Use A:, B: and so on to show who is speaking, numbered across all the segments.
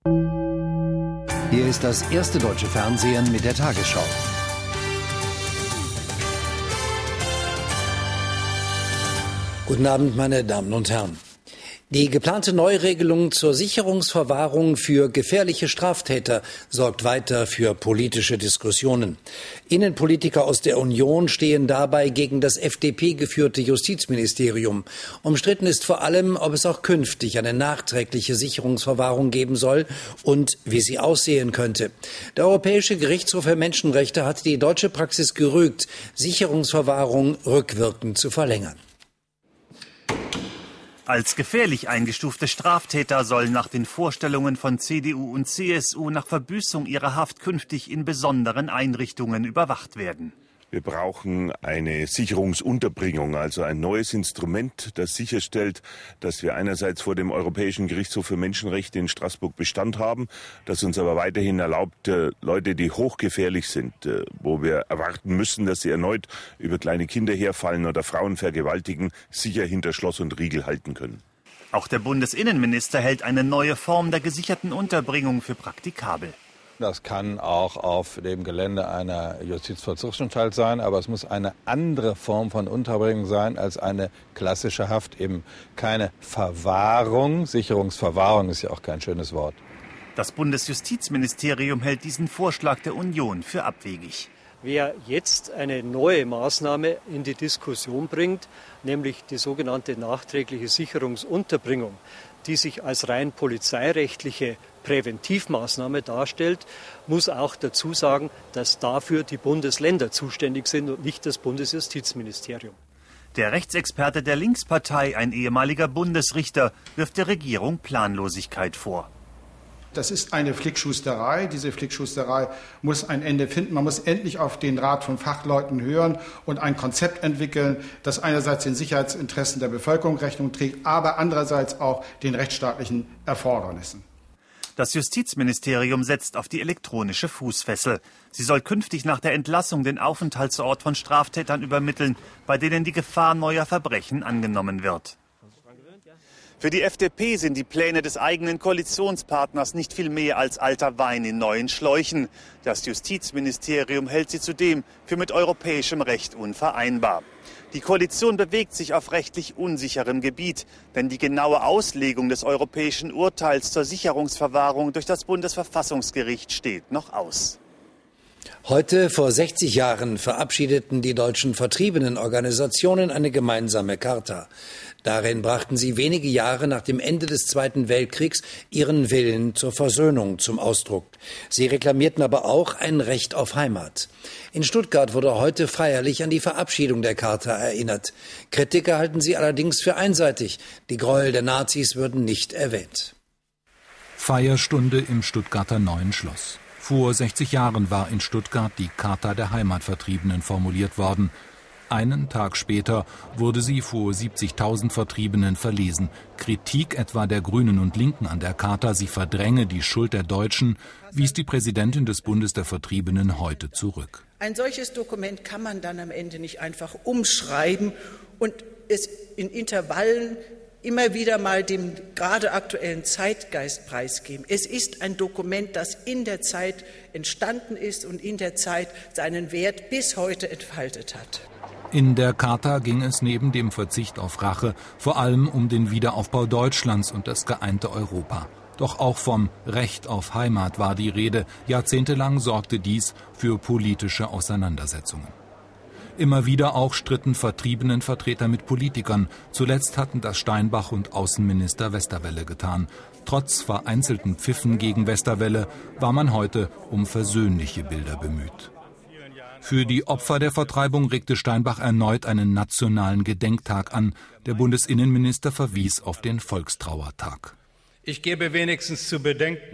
A: Hier ist das erste deutsche Fernsehen mit der Tagesschau.
B: Guten Abend, meine Damen und Herren. Die geplante Neuregelung zur Sicherungsverwahrung für gefährliche Straftäter sorgt weiter für politische Diskussionen. Innenpolitiker aus der Union stehen dabei gegen das FDP-geführte Justizministerium. Umstritten ist vor allem, ob es auch künftig eine nachträgliche Sicherungsverwahrung geben soll und wie sie aussehen könnte. Der Europäische Gerichtshof für Menschenrechte hat die deutsche Praxis gerügt, Sicherungsverwahrung rückwirkend zu verlängern.
C: Als gefährlich eingestufte Straftäter sollen nach den Vorstellungen von CDU und CSU nach Verbüßung ihrer Haft künftig in besonderen Einrichtungen überwacht werden.
D: Wir brauchen eine Sicherungsunterbringung, also ein neues Instrument, das sicherstellt, dass wir einerseits vor dem Europäischen Gerichtshof für Menschenrechte in Straßburg Bestand haben, das uns aber weiterhin erlaubt, Leute, die hochgefährlich sind, wo wir erwarten müssen, dass sie erneut über kleine Kinder herfallen oder Frauen vergewaltigen, sicher hinter Schloss und Riegel halten können.
C: Auch der Bundesinnenminister hält eine neue Form der gesicherten Unterbringung für praktikabel.
E: Das kann auch auf dem Gelände einer Justizvollzugsanstalt sein, aber es muss eine andere Form von Unterbringung sein als eine klassische Haft, eben keine Verwahrung. Sicherungsverwahrung ist ja auch kein schönes Wort.
C: Das Bundesjustizministerium hält diesen Vorschlag der Union für abwegig.
F: Wer jetzt eine neue Maßnahme in die Diskussion bringt, nämlich die sogenannte nachträgliche Sicherungsunterbringung, die sich als rein polizeirechtliche Präventivmaßnahme darstellt, muss auch dazu sagen, dass dafür die Bundesländer zuständig sind und nicht das Bundesjustizministerium.
C: Der Rechtsexperte der Linkspartei, ein ehemaliger Bundesrichter, wirft der Regierung Planlosigkeit vor.
G: Das ist eine Flickschusterei. Diese Flickschusterei muss ein Ende finden. Man muss endlich auf den Rat von Fachleuten hören und ein Konzept entwickeln, das einerseits den Sicherheitsinteressen der Bevölkerung Rechnung trägt, aber andererseits auch den rechtsstaatlichen Erfordernissen.
C: Das Justizministerium setzt auf die elektronische Fußfessel. Sie soll künftig nach der Entlassung den Aufenthaltsort von Straftätern übermitteln, bei denen die Gefahr neuer Verbrechen angenommen wird. Für die FDP sind die Pläne des eigenen Koalitionspartners nicht viel mehr als alter Wein in neuen Schläuchen. Das Justizministerium hält sie zudem für mit europäischem Recht unvereinbar. Die Koalition bewegt sich auf rechtlich unsicherem Gebiet, denn die genaue Auslegung des europäischen Urteils zur Sicherungsverwahrung durch das Bundesverfassungsgericht steht noch aus.
B: Heute vor 60 Jahren verabschiedeten die deutschen Vertriebenenorganisationen eine gemeinsame Charta. Darin brachten sie wenige Jahre nach dem Ende des Zweiten Weltkriegs ihren Willen zur Versöhnung zum Ausdruck. Sie reklamierten aber auch ein Recht auf Heimat. In Stuttgart wurde heute feierlich an die Verabschiedung der Charta erinnert. Kritiker halten sie allerdings für einseitig. Die Gräuel der Nazis würden nicht erwähnt.
H: Feierstunde im Stuttgarter Neuen Schloss. Vor 60 Jahren war in Stuttgart die Charta der Heimatvertriebenen formuliert worden. Einen Tag später wurde sie vor 70.000 Vertriebenen verlesen. Kritik etwa der Grünen und Linken an der Charta, sie verdränge die Schuld der Deutschen, wies die Präsidentin des Bundes der Vertriebenen heute zurück.
I: Ein solches Dokument kann man dann am Ende nicht einfach umschreiben und es in Intervallen immer wieder mal dem gerade aktuellen Zeitgeist preisgeben. Es ist ein Dokument, das in der Zeit entstanden ist und in der Zeit seinen Wert bis heute entfaltet hat.
H: In der Charta ging es neben dem Verzicht auf Rache vor allem um den Wiederaufbau Deutschlands und das geeinte Europa. Doch auch vom Recht auf Heimat war die Rede. Jahrzehntelang sorgte dies für politische Auseinandersetzungen. Immer wieder auch stritten Vertriebenenvertreter mit Politikern. Zuletzt hatten das Steinbach und Außenminister Westerwelle getan. Trotz vereinzelten Pfiffen gegen Westerwelle war man heute um versöhnliche Bilder bemüht. Für die Opfer der Vertreibung regte Steinbach erneut einen nationalen Gedenktag an. Der Bundesinnenminister verwies auf den Volkstrauertag.
J: Ich gebe wenigstens zu bedenken,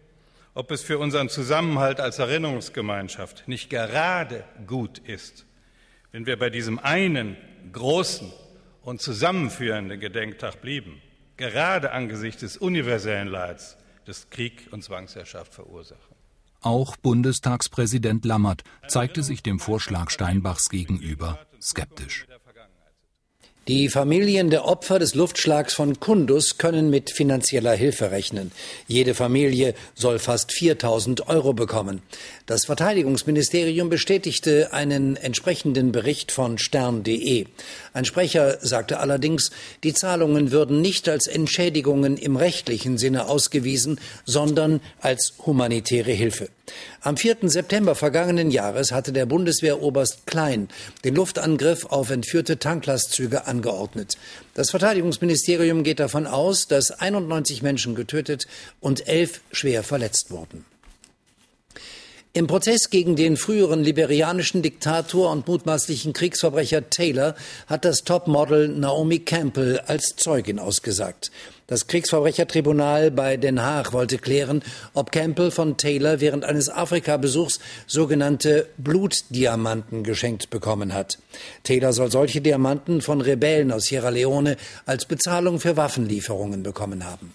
J: ob es für unseren Zusammenhalt als Erinnerungsgemeinschaft nicht gerade gut ist, wenn wir bei diesem einen großen und zusammenführenden Gedenktag blieben, gerade angesichts des universellen Leids, das Krieg und Zwangsherrschaft verursachen.
H: Auch Bundestagspräsident Lammert zeigte sich dem Vorschlag Steinbachs gegenüber skeptisch.
B: Die Familien der Opfer des Luftschlags von Kunduz können mit finanzieller Hilfe rechnen. Jede Familie soll fast 4.000 € bekommen. Das Verteidigungsministerium bestätigte einen entsprechenden Bericht von stern.de. Ein Sprecher sagte allerdings, die Zahlungen würden nicht als Entschädigungen im rechtlichen Sinne ausgewiesen, sondern als humanitäre Hilfe. Am 4. September vergangenen Jahres hatte der Bundeswehroberst Klein den Luftangriff auf entführte Tanklastzüge angeordnet. Das Verteidigungsministerium geht davon aus, dass 91 Menschen getötet und 11 schwer verletzt wurden. Im Prozess gegen den früheren liberianischen Diktator und mutmaßlichen Kriegsverbrecher Taylor hat das Topmodel Naomi Campbell als Zeugin ausgesagt. Das Kriegsverbrechertribunal bei Den Haag wollte klären, ob Campbell von Taylor während eines Afrika-Besuchs sogenannte Blutdiamanten geschenkt bekommen hat. Taylor soll solche Diamanten von Rebellen aus Sierra Leone als Bezahlung für Waffenlieferungen bekommen haben.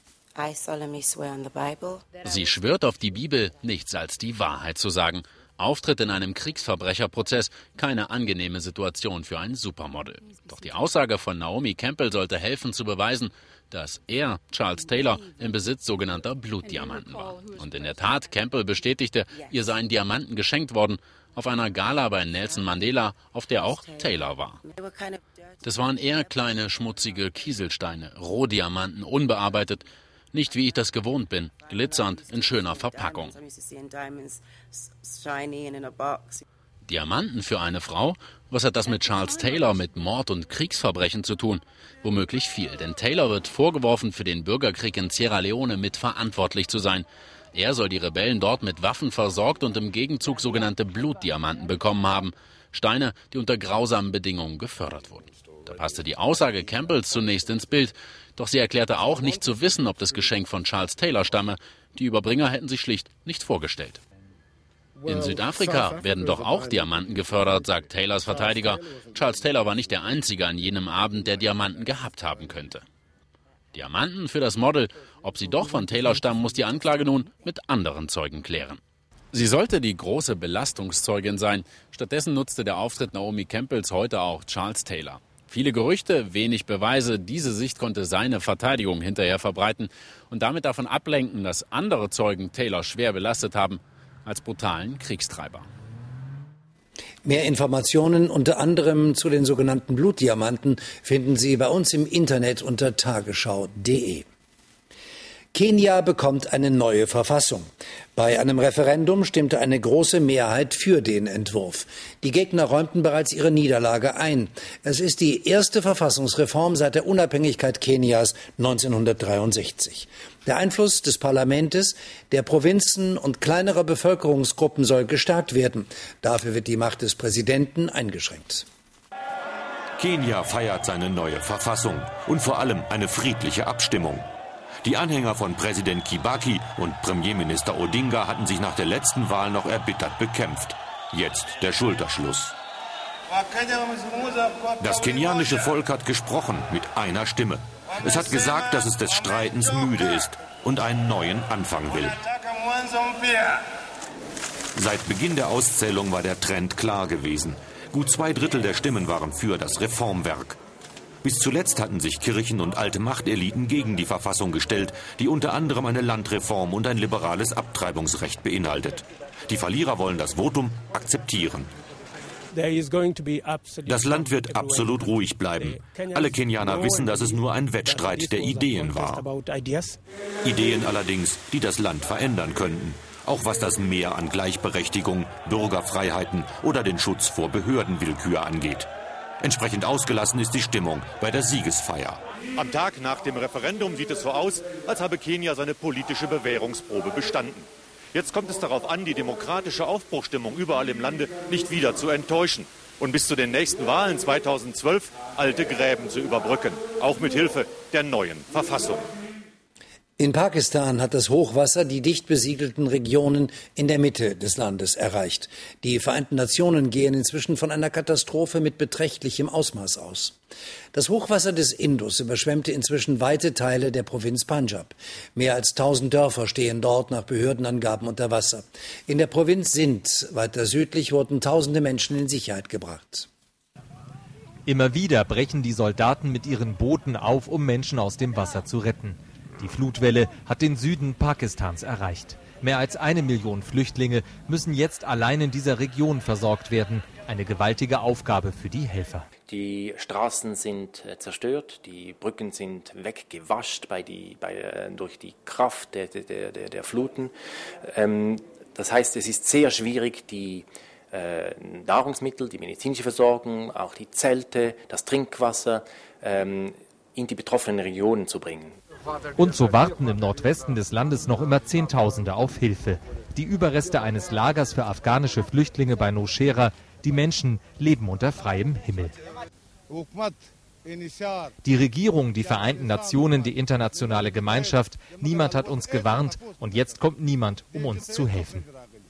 K: Sie schwört auf die Bibel, nichts als die Wahrheit zu sagen. Auftritt in einem Kriegsverbrecherprozess, keine angenehme Situation für ein Supermodel. Doch die Aussage von Naomi Campbell sollte helfen zu beweisen, dass er, Charles Taylor, im Besitz sogenannter Blutdiamanten war. Und in der Tat, Campbell bestätigte, ihr seien Diamanten geschenkt worden, auf einer Gala bei Nelson Mandela, auf der auch Taylor war. Das waren eher kleine, schmutzige Kieselsteine, Rohdiamanten, unbearbeitet. Nicht wie ich das gewohnt bin, glitzernd in schöner Verpackung. Diamanten für eine Frau? Was hat das mit Charles Taylor, mit Mord und Kriegsverbrechen zu tun? Womöglich viel, denn Taylor wird vorgeworfen, für den Bürgerkrieg in Sierra Leone mitverantwortlich zu sein. Er soll die Rebellen dort mit Waffen versorgt und im Gegenzug sogenannte Blutdiamanten bekommen haben. Steine, die unter grausamen Bedingungen gefördert wurden. Da passte die Aussage Campbells zunächst ins Bild. Doch sie erklärte auch, nicht zu wissen, ob das Geschenk von Charles Taylor stamme. Die Überbringer hätten sich schlicht nicht vorgestellt. In Südafrika werden doch auch Diamanten gefördert, sagt Taylors Verteidiger. Charles Taylor war nicht der Einzige an jenem Abend, der Diamanten gehabt haben könnte. Diamanten für das Model. Ob sie doch von Taylor stammen, muss die Anklage nun mit anderen Zeugen klären. Sie sollte die große Belastungszeugin sein. Stattdessen nutzte der Auftritt Naomi Campbells heute auch Charles Taylor. Viele Gerüchte, wenig Beweise. Diese Sicht konnte seine Verteidigung hinterher verbreiten und damit davon ablenken, dass andere Zeugen Taylor schwer belastet haben als brutalen Kriegstreiber.
B: Mehr Informationen unter anderem zu den sogenannten Blutdiamanten finden Sie bei uns im Internet unter tagesschau.de. Kenia bekommt eine neue Verfassung. Bei einem Referendum stimmte eine große Mehrheit für den Entwurf. Die Gegner räumten bereits ihre Niederlage ein. Es ist die erste Verfassungsreform seit der Unabhängigkeit Kenias 1963. Der Einfluss des Parlaments, der Provinzen und kleinerer Bevölkerungsgruppen soll gestärkt werden. Dafür wird die Macht des Präsidenten eingeschränkt.
L: Kenia feiert seine neue Verfassung und vor allem eine friedliche Abstimmung. Die Anhänger von Präsident Kibaki und Premierminister Odinga hatten sich nach der letzten Wahl noch erbittert bekämpft. Jetzt der Schulterschluss. Das kenianische Volk hat gesprochen mit einer Stimme. Es hat gesagt, dass es des Streitens müde ist und einen neuen Anfang will. Seit Beginn der Auszählung war der Trend klar gewesen. Gut 2/3 der Stimmen waren für das Reformwerk. Bis zuletzt hatten sich Kirchen und alte Machteliten gegen die Verfassung gestellt, die unter anderem eine Landreform und ein liberales Abtreibungsrecht beinhaltet. Die Verlierer wollen das Votum akzeptieren. Das Land wird absolut ruhig bleiben. Alle Kenianer wissen, dass es nur ein Wettstreit der Ideen war. Ideen allerdings, die das Land verändern könnten. Auch was das Mehr an Gleichberechtigung, Bürgerfreiheiten oder den Schutz vor Behördenwillkür angeht. Entsprechend ausgelassen ist die Stimmung bei der Siegesfeier.
M: Am Tag nach dem Referendum sieht es so aus, als habe Kenia seine politische Bewährungsprobe bestanden. Jetzt kommt es darauf an, die demokratische Aufbruchstimmung überall im Lande nicht wieder zu enttäuschen und bis zu den nächsten Wahlen 2012 alte Gräben zu überbrücken, auch mit Hilfe der neuen Verfassung.
B: In Pakistan hat das Hochwasser die dicht besiedelten Regionen in der Mitte des Landes erreicht. Die Vereinten Nationen gehen inzwischen von einer Katastrophe mit beträchtlichem Ausmaß aus. Das Hochwasser des Indus überschwemmte inzwischen weite Teile der Provinz Punjab. Mehr als 1000 Dörfer stehen dort nach Behördenangaben unter Wasser. In der Provinz Sindh, weiter südlich, wurden tausende Menschen in Sicherheit gebracht.
N: Immer wieder brechen die Soldaten mit ihren Booten auf, um Menschen aus dem Wasser zu retten. Die Flutwelle hat den Süden Pakistans erreicht. Mehr als 1 Million Flüchtlinge müssen jetzt allein in dieser Region versorgt werden. Eine gewaltige Aufgabe für die Helfer.
O: Die Straßen sind zerstört, die Brücken sind weggewascht durch die Kraft der Fluten. Das heißt, es ist sehr schwierig, die Nahrungsmittel, die medizinische Versorgung, auch die Zelte, das Trinkwasser in die betroffenen Regionen zu bringen.
N: Und so warten im Nordwesten des Landes noch immer Zehntausende auf Hilfe. Die Überreste eines Lagers für afghanische Flüchtlinge bei Nowshera. Die Menschen leben unter freiem Himmel. Die Regierung, die Vereinten Nationen, die internationale Gemeinschaft, niemand hat uns gewarnt und jetzt kommt niemand, um uns zu helfen.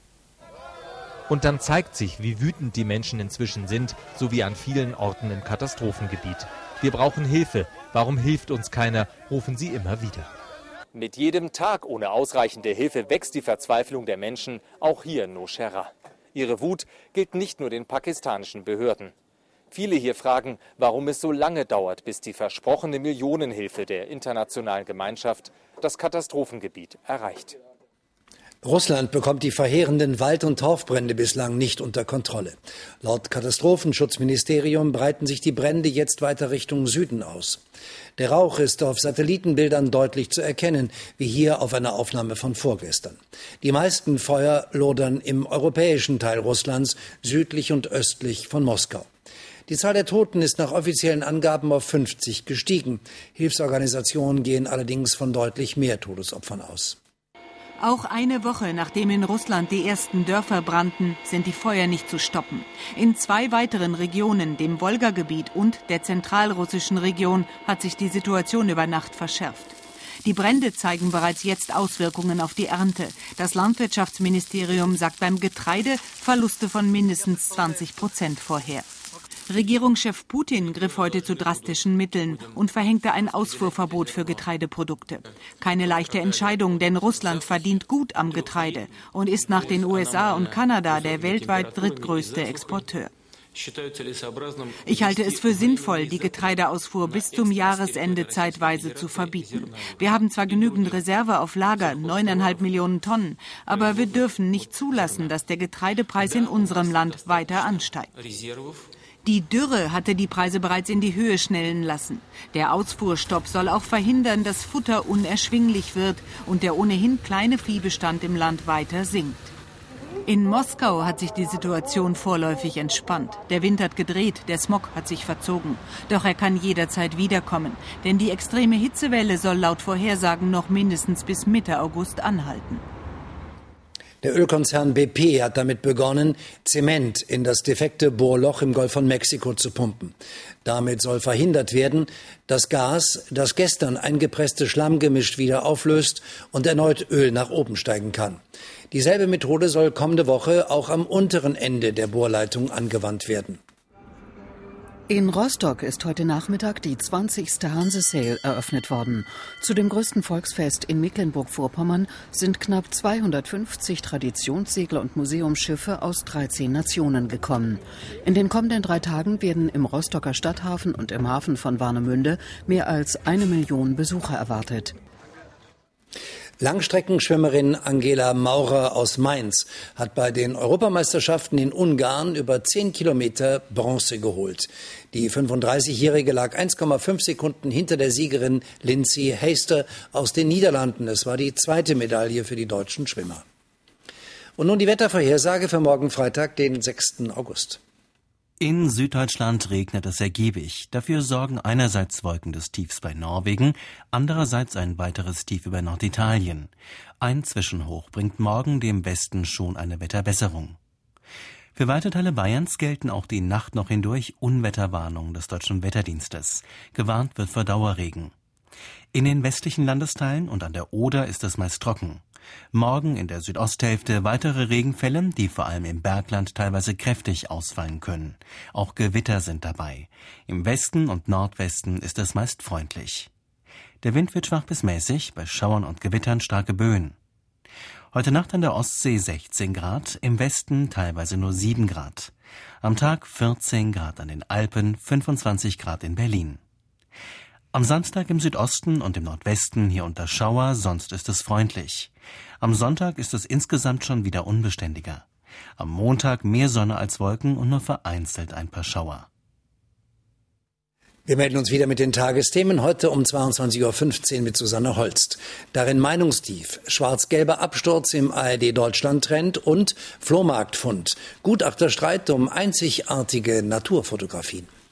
N: Und dann zeigt sich, wie wütend die Menschen inzwischen sind, so wie an vielen Orten im Katastrophengebiet. Wir brauchen Hilfe. Warum hilft uns keiner? Rufen sie immer wieder.
P: Mit jedem Tag ohne ausreichende Hilfe wächst die Verzweiflung der Menschen, auch hier in Nowshera. Ihre Wut gilt nicht nur den pakistanischen Behörden. Viele hier fragen, warum es so lange dauert, bis die versprochene Millionenhilfe der internationalen Gemeinschaft das Katastrophengebiet erreicht.
B: Russland bekommt die verheerenden Wald- und Torfbrände bislang nicht unter Kontrolle. Laut Katastrophenschutzministerium breiten sich die Brände jetzt weiter Richtung Süden aus. Der Rauch ist auf Satellitenbildern deutlich zu erkennen, wie hier auf einer Aufnahme von vorgestern. Die meisten Feuer lodern im europäischen Teil Russlands, südlich und östlich von Moskau. Die Zahl der Toten ist nach offiziellen Angaben auf 50 gestiegen. Hilfsorganisationen gehen allerdings von deutlich mehr Todesopfern aus.
Q: Auch eine Woche nachdem in Russland die ersten Dörfer brannten, sind die Feuer nicht zu stoppen. In 2 weiteren Regionen, dem Wolgagebiet und der zentralrussischen Region, hat sich die Situation über Nacht verschärft. Die Brände zeigen bereits jetzt Auswirkungen auf die Ernte. Das Landwirtschaftsministerium sagt beim Getreide Verluste von mindestens 20% vorher. Regierungschef Putin griff heute zu drastischen Mitteln und verhängte ein Ausfuhrverbot für Getreideprodukte. Keine leichte Entscheidung, denn Russland verdient gut am Getreide und ist nach den USA und Kanada der weltweit drittgrößte Exporteur. Ich halte es für sinnvoll, die Getreideausfuhr bis zum Jahresende zeitweise zu verbieten. Wir haben zwar genügend Reserve auf Lager, 9,5 Millionen Tonnen, aber wir dürfen nicht zulassen, dass der Getreidepreis in unserem Land weiter ansteigt. Die Dürre hatte die Preise bereits in die Höhe schnellen lassen. Der Ausfuhrstopp soll auch verhindern, dass Futter unerschwinglich wird und der ohnehin kleine Viehbestand im Land weiter sinkt. In Moskau hat sich die Situation vorläufig entspannt. Der Wind hat gedreht, der Smog hat sich verzogen. Doch er kann jederzeit wiederkommen, denn die extreme Hitzewelle soll laut Vorhersagen noch mindestens bis Mitte August anhalten.
B: Der Ölkonzern BP hat damit begonnen, Zement in das defekte Bohrloch im Golf von Mexiko zu pumpen. Damit soll verhindert werden, dass Gas, das gestern eingepresste Schlammgemisch wieder auflöst und erneut Öl nach oben steigen kann. Dieselbe Methode soll kommende Woche auch am unteren Ende der Bohrleitung angewandt werden.
R: In Rostock ist heute Nachmittag die 20. Hanse-Sail eröffnet worden. Zu dem größten Volksfest in Mecklenburg-Vorpommern sind knapp 250 Traditionssegler und Museumsschiffe aus 13 Nationen gekommen. In den kommenden 3 Tagen werden im Rostocker Stadthafen und im Hafen von Warnemünde mehr als 1 Million Besucher erwartet.
B: Langstreckenschwimmerin Angela Maurer aus Mainz hat bei den Europameisterschaften in Ungarn über 10 Kilometer Bronze geholt. Die 35-Jährige lag 1,5 Sekunden hinter der Siegerin Lindsay Heister aus den Niederlanden. Es war die 2. Medaille für die deutschen Schwimmer. Und nun die Wettervorhersage für morgen Freitag, den 6. August.
S: In Süddeutschland regnet es ergiebig. Dafür sorgen einerseits Wolken des Tiefs bei Norwegen, andererseits ein weiteres Tief über Norditalien. Ein Zwischenhoch bringt morgen dem Westen schon eine Wetterbesserung. Für weite Teile Bayerns gelten auch die Nacht noch hindurch Unwetterwarnungen des Deutschen Wetterdienstes. Gewarnt wird vor Dauerregen. In den westlichen Landesteilen und an der Oder ist es meist trocken. Morgen in der Südosthälfte weitere Regenfälle, die vor allem im Bergland teilweise kräftig ausfallen können. Auch Gewitter sind dabei. Im Westen und Nordwesten ist es meist freundlich. Der Wind wird schwach bis mäßig, bei Schauern und Gewittern starke Böen. Heute Nacht an der Ostsee 16 Grad, im Westen teilweise nur 7 Grad. Am Tag 14 Grad an den Alpen, 25 Grad in Berlin. Am Samstag im Südosten und im Nordwesten hier unter Schauer, sonst ist es freundlich. Am Sonntag ist es insgesamt schon wieder unbeständiger. Am Montag mehr Sonne als Wolken und nur vereinzelt ein paar Schauer.
B: Wir melden uns wieder mit den Tagesthemen, heute um 22.15 Uhr mit Susanne Holst. Darin Meinungstief, schwarz-gelber Absturz im ARD-Deutschland-Trend und Flohmarktfund. Gutachterstreit um einzigartige Naturfotografien.